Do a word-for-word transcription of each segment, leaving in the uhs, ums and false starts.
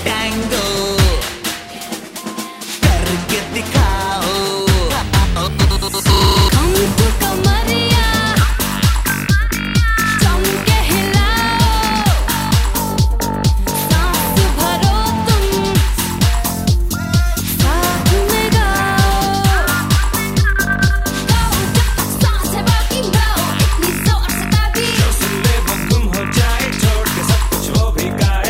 Tango करके दिखाओ। हमको कमरिया चमके हिलाओ, सांस भरो तुम साथ में गाओ। गाओ सांस है बाकी गाओ, इतनी जोर से ताली जो सुन ले वो गुम हो जाए, छोड़ के सब कुछ वो भी गाए।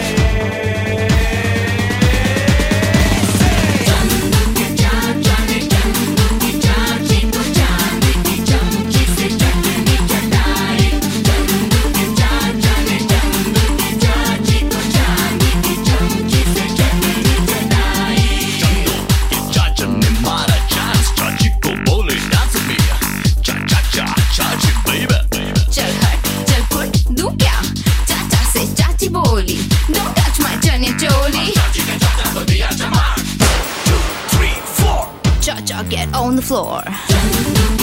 चल हट चल फुट दूं क्या, चाचा से चाची बोली, don't touch my चने चोली। Cha-cha, get on the floor।